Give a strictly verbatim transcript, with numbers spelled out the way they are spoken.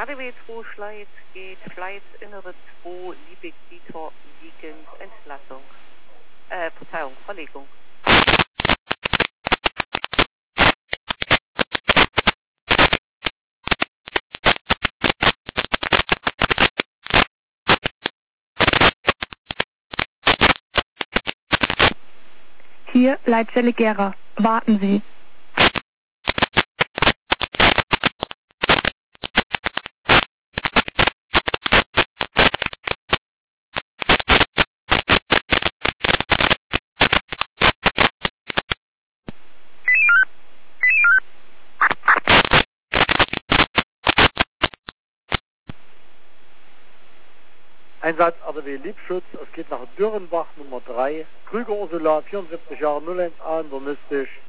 A D W zwei Schleiz geht Schleiz Innere zwei, Liebig Dieter, Wiegend, Entlassung. Äh, Verzeihung, Verlegung. Hier Leitzelle Gera. Warten Sie. Einsatz A D W Liebschutz, es geht nach Dürrenbach Nummer drei. Krüger Ursula, vierundsiebzig Jahre, null eins A, Untermistisch.